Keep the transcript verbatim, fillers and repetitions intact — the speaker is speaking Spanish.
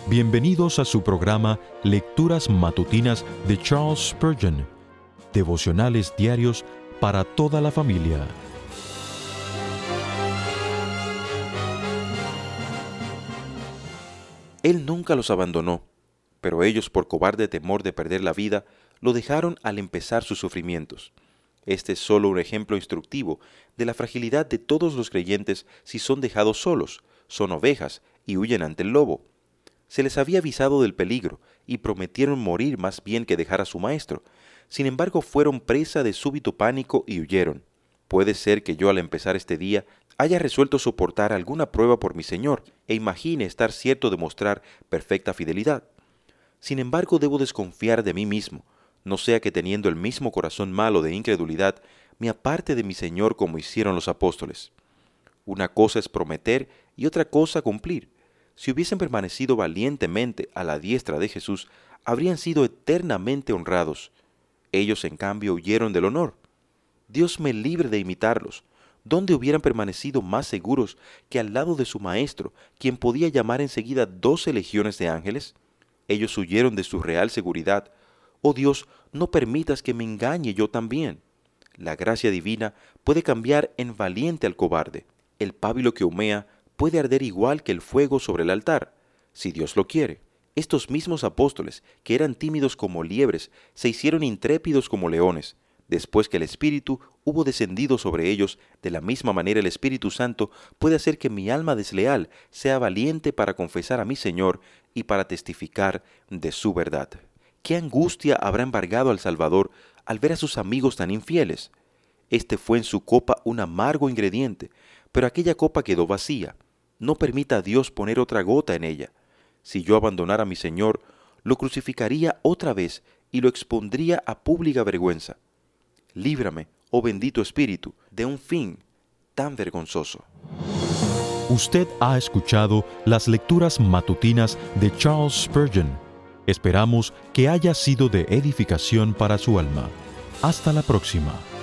Bienvenidos a su programa Lecturas Matutinas de Charles Spurgeon, devocionales diarios para toda la familia. Él nunca los abandonó, pero ellos, por cobarde temor de perder la vida, lo dejaron al empezar sus sufrimientos. Este es solo un ejemplo instructivo de la fragilidad de todos los creyentes si son dejados solos, son ovejas y huyen ante el lobo. Se les había avisado del peligro y prometieron morir más bien que dejar a su maestro. Sin embargo, fueron presa de súbito pánico y huyeron. Puede ser que yo al empezar este día haya resuelto soportar alguna prueba por mi Señor e imagine estar cierto de mostrar perfecta fidelidad. Sin embargo, debo desconfiar de mí mismo, no sea que teniendo el mismo corazón malo de incredulidad, me aparte de mi Señor como hicieron los apóstoles. Una cosa es prometer y otra cosa cumplir. Si hubiesen permanecido valientemente a la diestra de Jesús, habrían sido eternamente honrados. Ellos, en cambio, huyeron del honor. Dios me libre de imitarlos. ¿Dónde hubieran permanecido más seguros que al lado de su Maestro, quien podía llamar enseguida doce legiones de ángeles? Ellos huyeron de su real seguridad. Oh Dios, no permitas que me engañe yo también. La gracia divina puede cambiar en valiente al cobarde. El pábilo que humea puede arder igual que el fuego sobre el altar, si Dios lo quiere. Estos mismos apóstoles, que eran tímidos como liebres, se hicieron intrépidos como leones. Después que el Espíritu hubo descendido sobre ellos, de la misma manera el Espíritu Santo puede hacer que mi alma desleal sea valiente para confesar a mi Señor y para testificar de su verdad. ¿Qué angustia habrá embargado al Salvador al ver a sus amigos tan infieles? Este fue en su copa un amargo ingrediente, pero aquella copa quedó vacía. No permita a Dios poner otra gota en ella. Si yo abandonara a mi Señor, lo crucificaría otra vez y lo expondría a pública vergüenza. Líbrame, oh bendito Espíritu, de un fin tan vergonzoso. Usted ha escuchado las lecturas matutinas de Charles Spurgeon. Esperamos que haya sido de edificación para su alma. Hasta la próxima.